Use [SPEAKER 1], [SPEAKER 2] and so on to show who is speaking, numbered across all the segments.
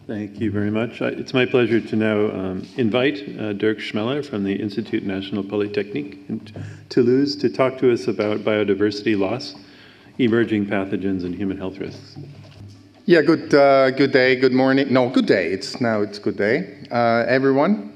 [SPEAKER 1] Thank you very much. It's my pleasure to now invite Dirk Schmeller from the Institut National Polytechnique in Toulouse to talk to us about biodiversity loss, emerging pathogens, and human health risks.
[SPEAKER 2] Yeah, good day, good morning. No, good day. It's good day, everyone.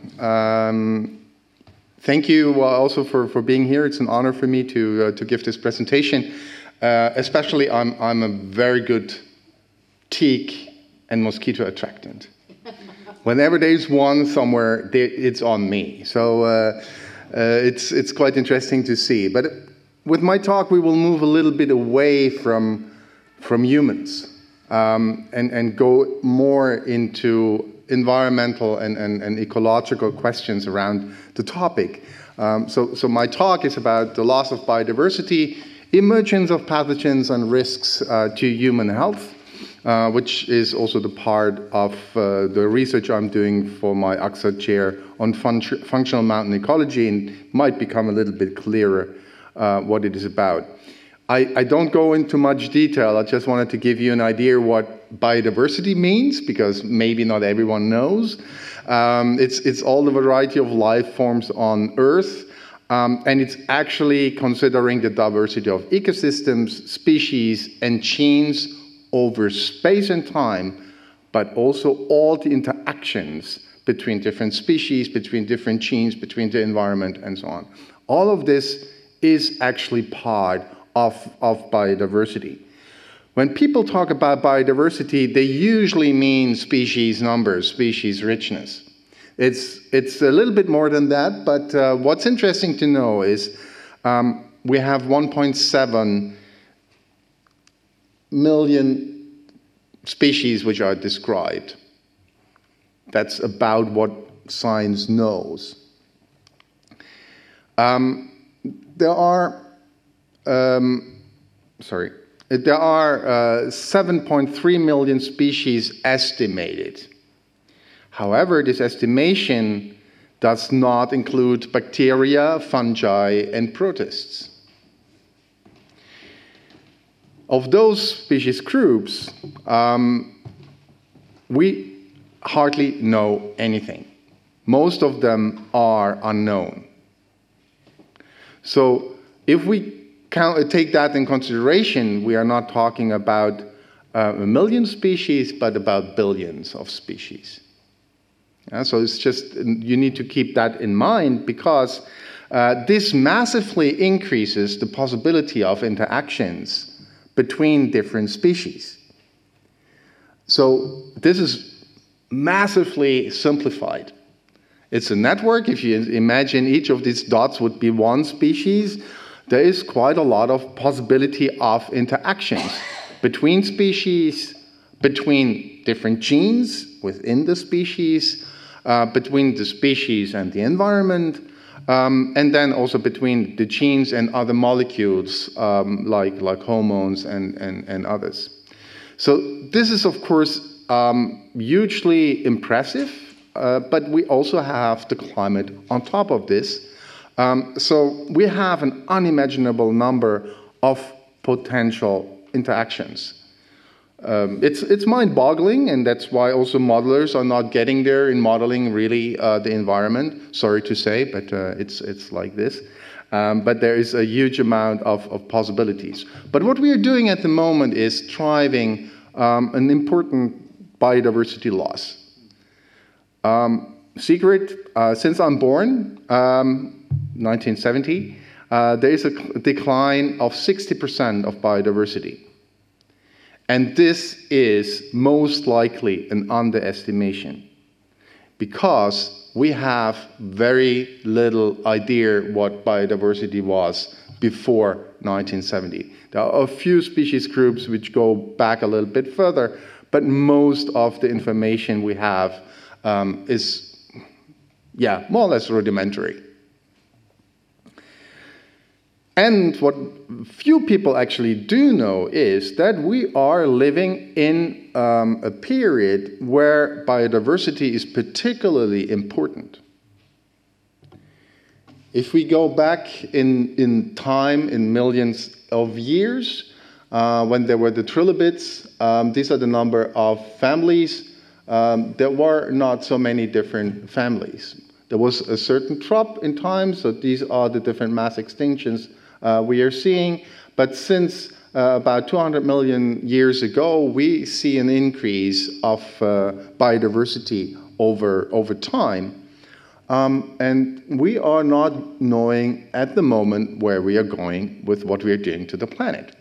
[SPEAKER 2] Thank you also for being here. It's an honor for me to give this presentation. Especially, I'm a very good tick and mosquito attractant. Whenever there's one somewhere, it's on me. So it's quite interesting to see. But with my talk, we will move a little bit away from humans and go more into environmental and ecological questions around the topic. So my talk is about the loss of biodiversity, emergence of pathogens and risks to human health, which is also the part of the research I'm doing for my AXA chair on functional mountain ecology, and might become a little bit clearer what it is about. I don't go into much detail. I just wanted to give you an idea what biodiversity means, because maybe not everyone knows. It's all the variety of life forms on Earth, and it's actually considering the diversity of ecosystems, species, and genes over space and time, but also all the interactions between different species, between different genes, between the environment, and so on. All of this is actually part of biodiversity. When people talk about biodiversity, they usually mean species numbers, species richness. It's a little bit more than that, but what's interesting to know is we have 1.7 million species which are described. That's about what science knows. There are 7.3 million species estimated. However, this estimation does not include bacteria, fungi, and protists. Of those species groups, we hardly know anything. Most of them are unknown. So if we take that in consideration, we are not talking about a million species, but about billions of species. So it's just, you need to keep that in mind, because this massively increases the possibility of interactions between different species. So this is massively simplified. It's a network. If you imagine each of these dots would be one species, there is quite a lot of possibility of interactions between species, between different genes within the species, between the species and the environment, and then also between the genes and other molecules like hormones and others. So this is, of course, hugely impressive, but we also have the climate on top of this. So we have an unimaginable number of potential interactions. It's mind-boggling, and that's why also modelers are not getting there in modeling really the environment. Sorry to say, but it's like this. But there is a huge amount of possibilities. But what we are doing at the moment is driving an important biodiversity loss. Secret, since I'm born, 1970, there is a decline of 60% of biodiversity. And this is most likely an underestimation, because we have very little idea what biodiversity was before 1970. There are a few species groups which go back a little bit further, but most of the information we have is, more or less rudimentary. And what few people actually do know is that we are living in a period where biodiversity is particularly important. If we go back in time, in millions of years, when there were the trilobites, these are the number of families there were not so many different families. There was a certain drop in time, so these are the different mass extinctions we are seeing. But since about 200 million years ago, we see an increase of biodiversity over time. And we are not knowing at the moment where we are going with what we are doing to the planet.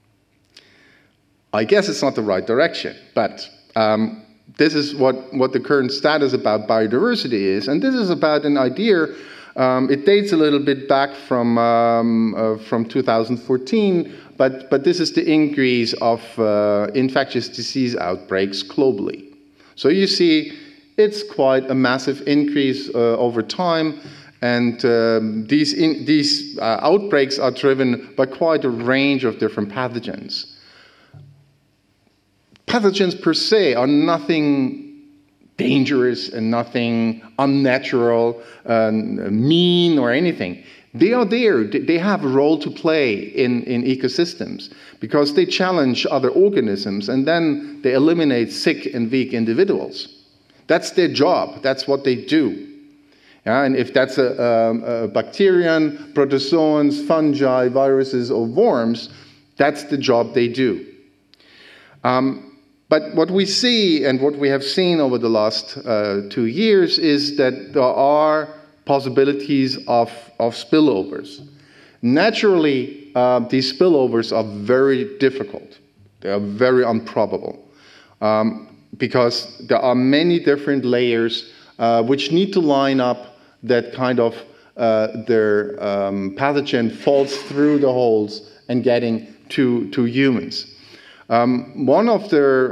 [SPEAKER 2] I guess it's not the right direction, but this is what the current status about biodiversity is. And this is about an idea, it dates a little bit back from 2014, but this is the increase of infectious disease outbreaks globally. So you see, it's quite a massive increase over time, and these outbreaks are driven by quite a range of different pathogens. Pathogens per se are nothing dangerous and nothing unnatural, mean or anything. They are there. They have a role to play in ecosystems because they challenge other organisms and then they eliminate sick and weak individuals. That's their job. That's what they do. Yeah, and if that's a bacterium, protozoans, fungi, viruses, or worms, that's the job they do. But what we see and what we have seen over the last 2 years is that there are possibilities of spillovers. Naturally, these spillovers are very difficult. They are very improbable because there are many different layers which need to line up that kind of their pathogen falls through the holes and getting to humans. One of their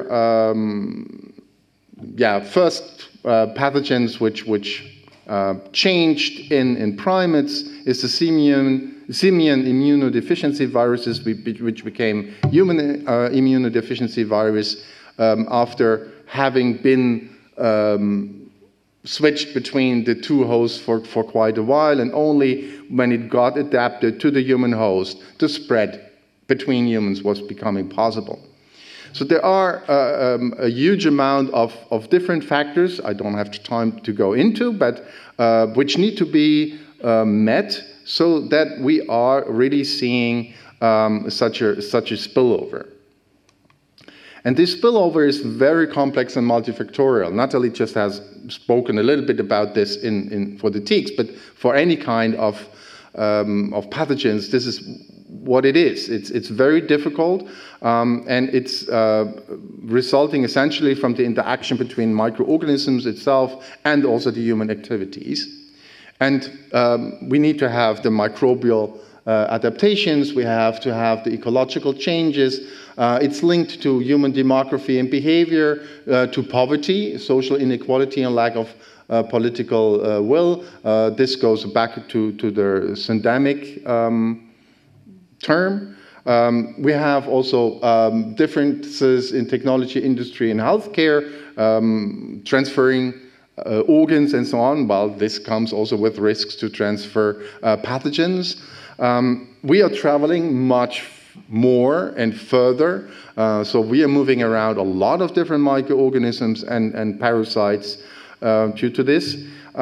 [SPEAKER 2] first pathogens which changed in primates is the simian immunodeficiency viruses, which became human immunodeficiency virus after having been switched between the two hosts for quite a while, and only when it got adapted to the human host, the spread between humans was becoming possible. So there are a huge amount of different factors I don't have time to go into, but which need to be met so that we are really seeing such a spillover. And this spillover is very complex and multifactorial. Natalie just has spoken a little bit about this for the tiques, but for any kind of pathogens, this is what it is. It's very difficult, and it's resulting essentially from the interaction between microorganisms itself and also the human activities. And we need to have the microbial adaptations, we have to have the ecological changes. It's linked to human demography and behavior, to poverty, social inequality and lack of political will. This goes back to the syndemic term. We have also differences in technology, industry, and healthcare, transferring organs and so on. Well, this comes also with risks to transfer pathogens. We are traveling much more and further, so we are moving around a lot of different microorganisms and parasites due to this.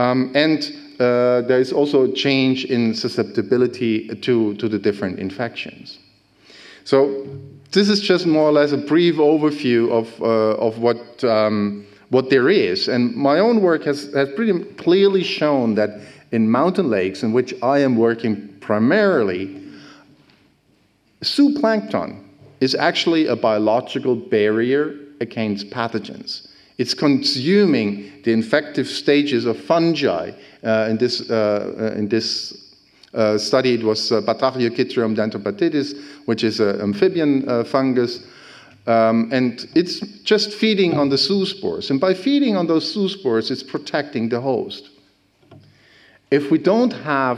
[SPEAKER 2] There is also a change in susceptibility to the different infections. So this is just more or less a brief overview of what there is. And my own work has pretty clearly shown that in mountain lakes, in which I am working primarily, zooplankton is actually a biological barrier against pathogens. It's consuming the infective stages of fungi. In this study, it was Batrachiochytrium dentopatidis, which is an amphibian fungus. And it's just feeding on the zoospores. And by feeding on those zoospores, it's protecting the host. If we don't have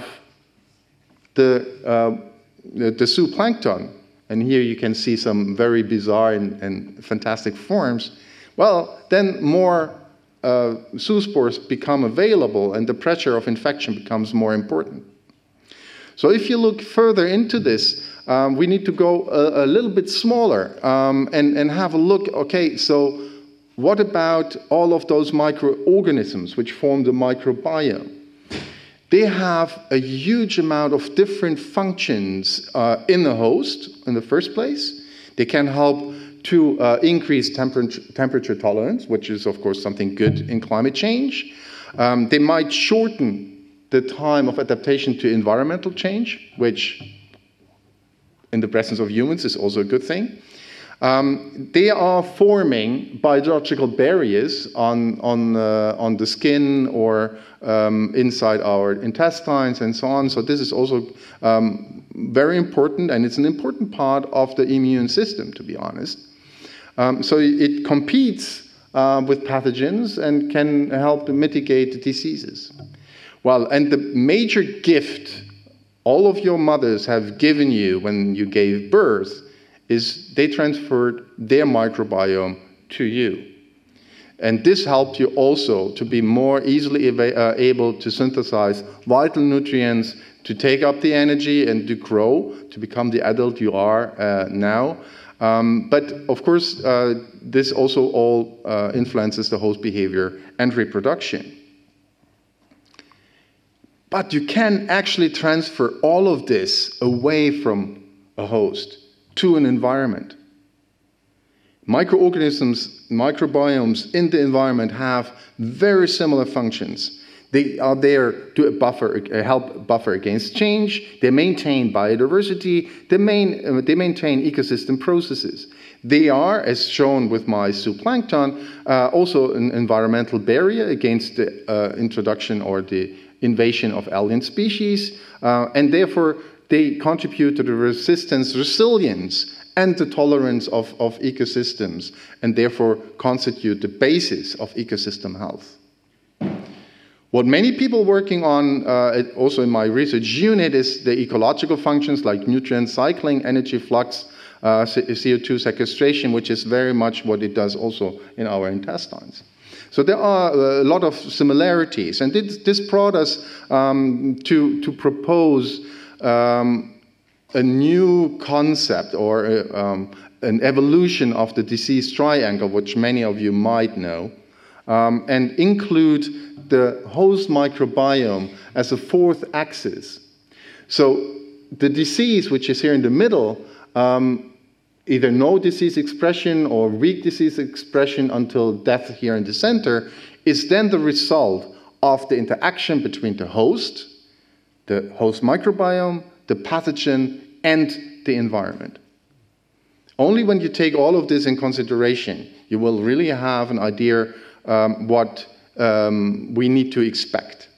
[SPEAKER 2] the zooplankton, and here you can see some very bizarre and fantastic forms, well, then more zoospores become available and the pressure of infection becomes more important. So if you look further into this, we need to go a little bit smaller and have a look, okay, so what about all of those microorganisms which form the microbiome? They have a huge amount of different functions in the host in the first place. They can help to increase temperature tolerance, which is, of course, something good in climate change. They might shorten the time of adaptation to environmental change, which in the presence of humans is also a good thing. They are forming biological barriers on the skin or inside our intestines and so on. So this is also very important, and it's an important part of the immune system, to be honest. So it competes with pathogens and can help to mitigate diseases. Well, and the major gift all of your mothers have given you when you gave birth is they transferred their microbiome to you. And this helped you also to be more easily able to synthesize vital nutrients, to take up the energy and to grow, to become the adult you are now. But of course, this also all influences the host behavior and reproduction. But you can actually transfer all of this away from a host to an environment. Microorganisms, microbiomes in the environment have very similar functions. They are there to help buffer against change. They maintain biodiversity. They maintain ecosystem processes. They are, as shown with my zooplankton, also an environmental barrier against the introduction or the invasion of alien species, and therefore they contribute to the resilience, and the tolerance of ecosystems, and therefore constitute the basis of ecosystem health. What many people working on, also in my research unit, is the ecological functions like nutrient cycling, energy flux, CO2 sequestration, which is very much what it does also in our intestines. So there are a lot of similarities, and this brought us to propose a new concept or an evolution of the disease triangle, which many of you might know, and include the host microbiome as a fourth axis. So the disease, which is here in the middle, either no disease expression or weak disease expression until death here in the center, is then the result of the interaction between the host microbiome, the pathogen, and the environment. Only when you take all of this in consideration, you will really have an idea what we need to expect.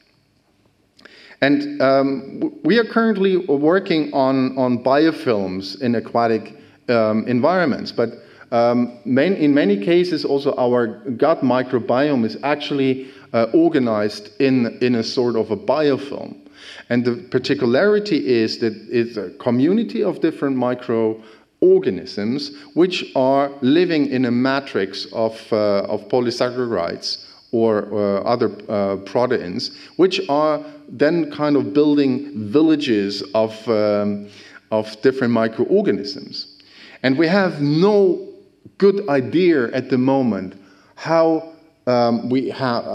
[SPEAKER 2] And we are currently working on biofilms in aquatic environments, but in many cases also our gut microbiome is actually organized in a sort of a biofilm. And the particularity is that it's a community of different microorganisms which are living in a matrix of polysaccharides or other proteins, which are then kind of building villages of different microorganisms. And we have no good idea at the moment how we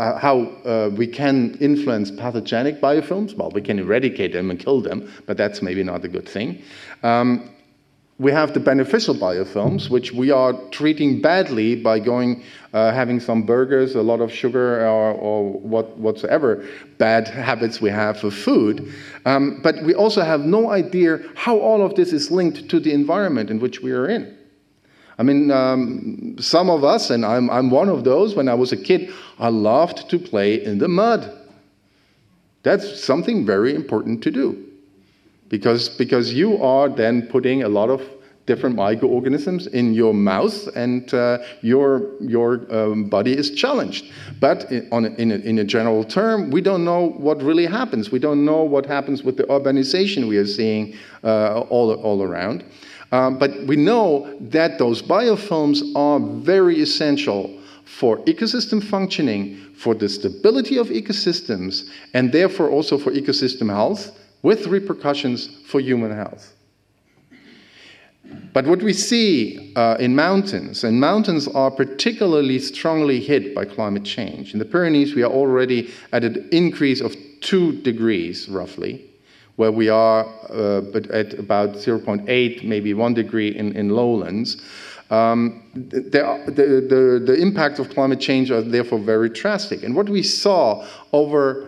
[SPEAKER 2] can influence pathogenic biofilms. Well, we can eradicate them and kill them, but that's maybe not a good thing. We have the beneficial biofilms, which we are treating badly by having some burgers, a lot of sugar, or whatsoever bad habits we have for food. But we also have no idea how all of this is linked to the environment in which we are in. I mean, some of us, and I'm one of those, when I was a kid, I loved to play in the mud. That's something very important to do. Because you are then putting a lot of different microorganisms in your mouth, and your body is challenged. But in a general term, we don't know what really happens. We don't know what happens with the urbanization we are seeing all around. But we know that those biofilms are very essential for ecosystem functioning, for the stability of ecosystems, and therefore also for ecosystem health, with repercussions for human health. But what we see in mountains, and mountains are particularly strongly hit by climate change. In the Pyrenees, we are already at an increase of 2 degrees, roughly, where we are at about 0.8, maybe 1 degree in lowlands. The impact of climate change are therefore very drastic. And what we saw over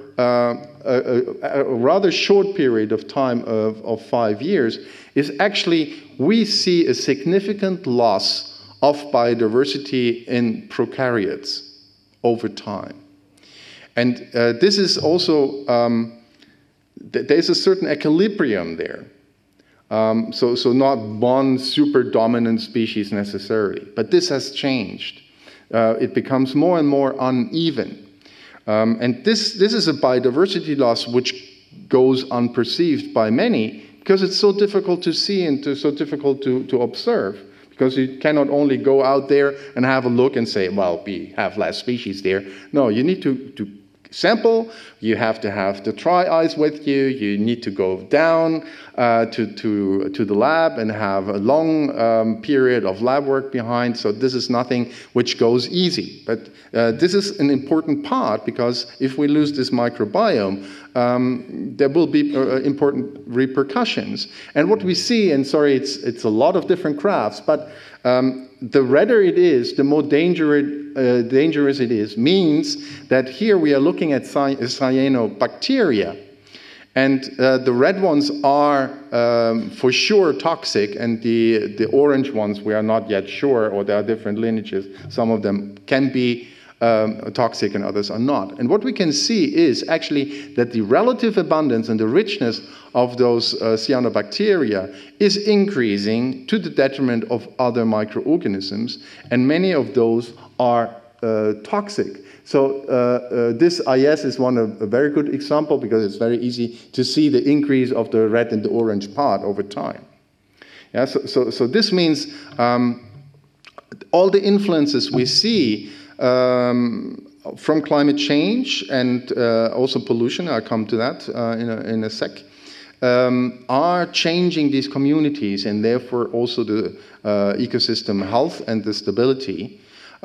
[SPEAKER 2] a rather short period of time of 5 years is actually we see a significant loss of biodiversity in prokaryotes over time. And this is also, there's a certain equilibrium there. So not one super dominant species necessarily, but this has changed. It becomes more and more uneven. And this is a biodiversity loss which goes unperceived by many because it's so difficult to see and so difficult to observe. Because you cannot only go out there and have a look and say, well, we have less species there. No, you need to sample, you have to have the dry ice with you, you need to go down to the lab and have a long period of lab work behind, so this is nothing which goes easy. But this is an important part, because if we lose this microbiome, there will be important repercussions. And what we see, and sorry, it's a lot of different graphs, but the redder it is, the more dangerous it is, means that here we are looking at cyanobacteria. And the red ones are for sure toxic, and the orange ones we are not yet sure, or there are different lineages. Some of them can be toxic and others are not. And what we can see is actually that the relative abundance and the richness of those cyanobacteria is increasing to the detriment of other microorganisms, and many of those are toxic. So this IS is a very good example, because it's very easy to see the increase of the red and the orange part over time. Yeah, so this means all the influences we see from climate change and also pollution, I'll come to that in a sec, are changing these communities, and therefore also the ecosystem health and the stability.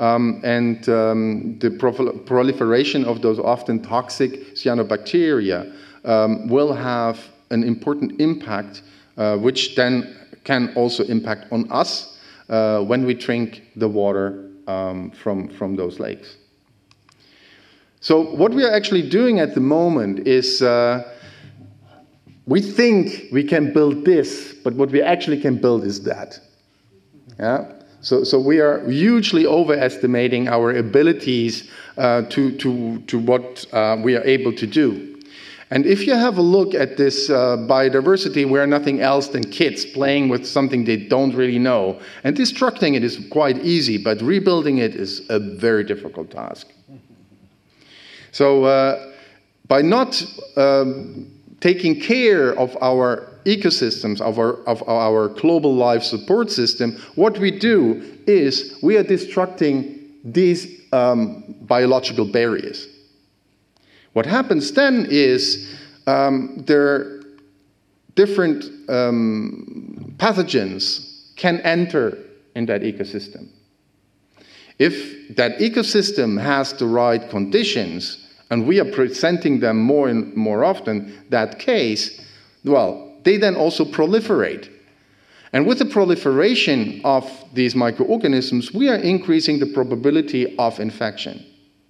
[SPEAKER 2] The proliferation of those often toxic cyanobacteria will have an important impact, which then can also impact on us when we drink the water from those lakes. So what we are actually doing at the moment is we think we can build this, but what we actually can build is that. Yeah? So we are hugely overestimating our abilities to what we are able to do. And if you have a look at this biodiversity, we are nothing else than kids playing with something they don't really know. And destructing it is quite easy, but rebuilding it is a very difficult task. So by not taking care of our ecosystems, of our global life support system, what we do is we are destructing these biological barriers. What happens then is there are different pathogens can enter in that ecosystem. If that ecosystem has the right conditions, and we are presenting them more and more often that case, well, they then also proliferate. And with the proliferation of these microorganisms, we are increasing the probability of infection.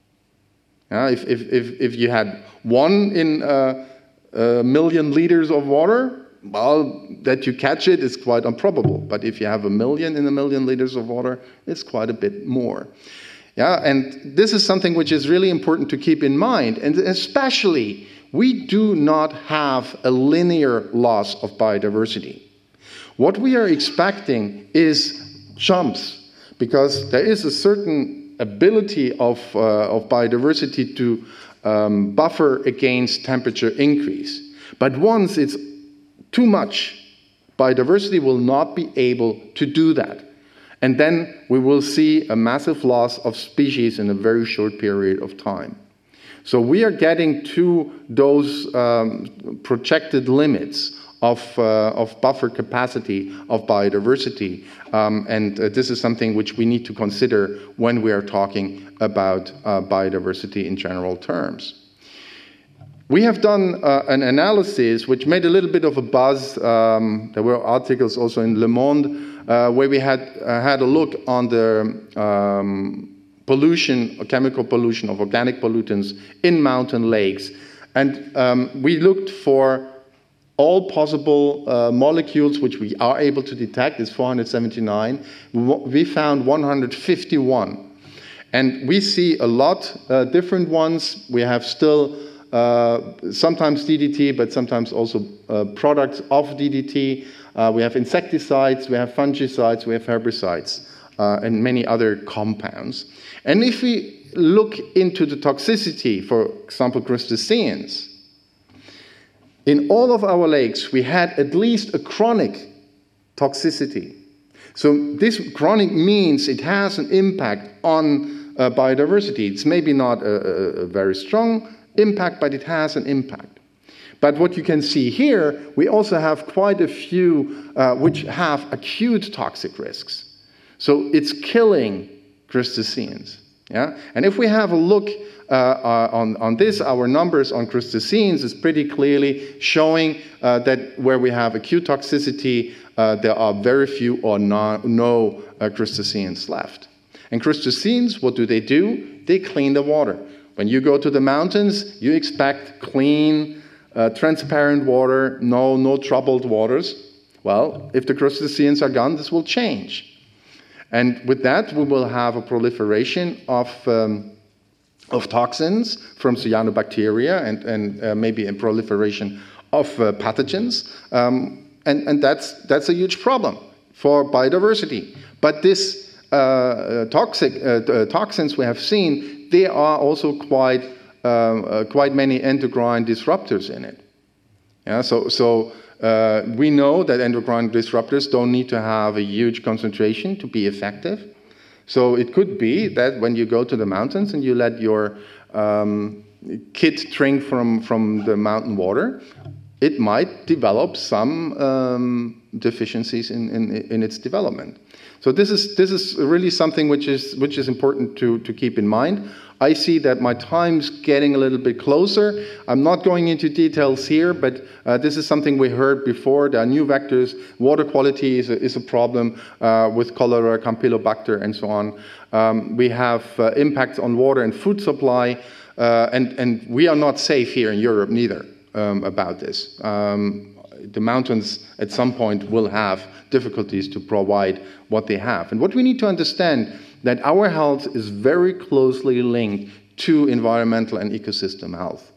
[SPEAKER 2] If you had 1 in a million liters of water, well, that you catch it is quite improbable. But if you have 1 million in a million liters of water, it's quite a bit more. Yeah, and this is something which is really important to keep in mind. And especially, we do not have a linear loss of biodiversity. What we are expecting is jumps, because there is a certain ability of biodiversity to buffer against temperature increase. But once it's too much, biodiversity will not be able to do that. And then we will see a massive loss of species in a very short period of time. So we are getting to those projected limits of buffer capacity of biodiversity. And this is something which we need to consider when we are talking about biodiversity in general terms. We have done an analysis which made a little bit of a buzz. There were articles also in Le Monde where we had a look on the pollution, chemical pollution of organic pollutants in mountain lakes. And we looked for all possible molecules which we are able to detect. It's 479. We found 151. And we see a lot different ones. We have still sometimes DDT, but sometimes also products of DDT. We have insecticides, we have fungicides, we have herbicides, and many other compounds. And if we look into the toxicity, for example, crustaceans, in all of our lakes, we had at least a chronic toxicity. So this chronic means it has an impact on biodiversity. It's maybe not a very strong impact, but it has an impact. But what you can see here, we also have quite a few which have acute toxic risks. So it's killing crustaceans. Yeah? And if we have a look on this, our numbers on crustaceans is pretty clearly showing that where we have acute toxicity, there are very few or no crustaceans left. And crustaceans, what do? They clean the water. When you go to the mountains, you expect clean, transparent water, no troubled waters. Well, if the crustaceans are gone, this will change. And with that, we will have a proliferation of toxins from cyanobacteria and maybe a proliferation of pathogens. And that's a huge problem for biodiversity. But this toxins we have seen, there are also quite many endocrine disruptors in it. Yeah, so we know that endocrine disruptors don't need to have a huge concentration to be effective. So it could be that when you go to the mountains and you let your kid drink from the mountain water, it might develop some deficiencies in its development. So this is really something which is important to keep in mind. I see that my time's getting a little bit closer. I'm not going into details here, but this is something we heard before. There are new vectors. Water quality is a problem with cholera, Campylobacter, and so on. We have impacts on water and food supply, and we are not safe here in Europe neither about this. The mountains at some point will have difficulties to provide what they have. And what we need to understand that our health is very closely linked to environmental and ecosystem health.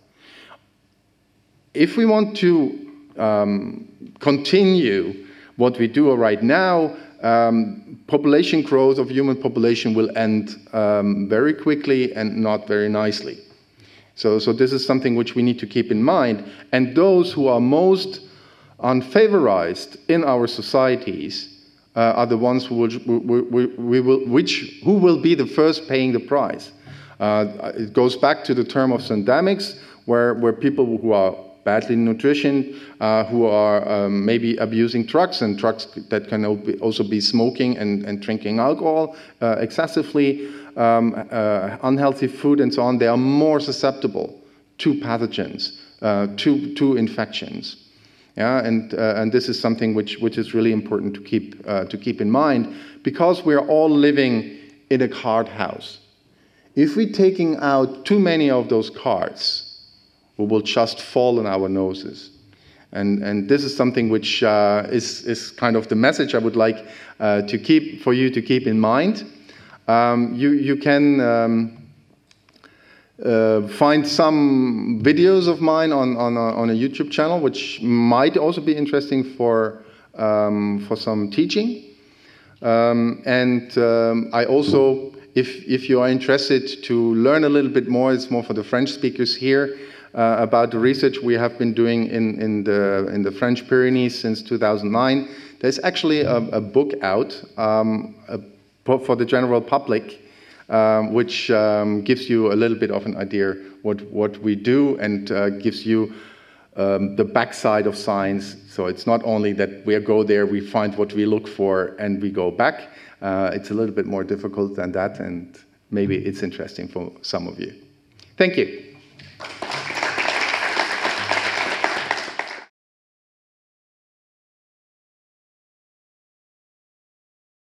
[SPEAKER 2] If we want to continue what we do right now, population growth of human population will end very quickly and not very nicely. So this is something which we need to keep in mind. And those who are most unfavorized in our societies are the ones who will be the first paying the price. It goes back to the term of syndemics, where people who are badly nutritioned, who are maybe abusing drugs, and drugs that can also be smoking and drinking alcohol excessively, unhealthy food and so on, they are more susceptible to pathogens, to infections. Yeah, and this is something which is really important to keep in mind, because we're all living in a card house. If we're taking out too many of those cards, we will just fall on our noses. And this is something which is kind of the message I would like for you to keep in mind. You can find some videos of mine on a YouTube channel, which might also be interesting for some teaching. I also, if you are interested to learn a little bit more, it's more for the French speakers here, about the research we have been doing in the French Pyrenees since 2009. There's actually a book out for the general public, which gives you a little bit of an idea what we do, and gives you the backside of science. So it's not only that we go there, we find what we look for, and we go back. It's a little bit more difficult than that, and maybe it's interesting for some of you. Thank you.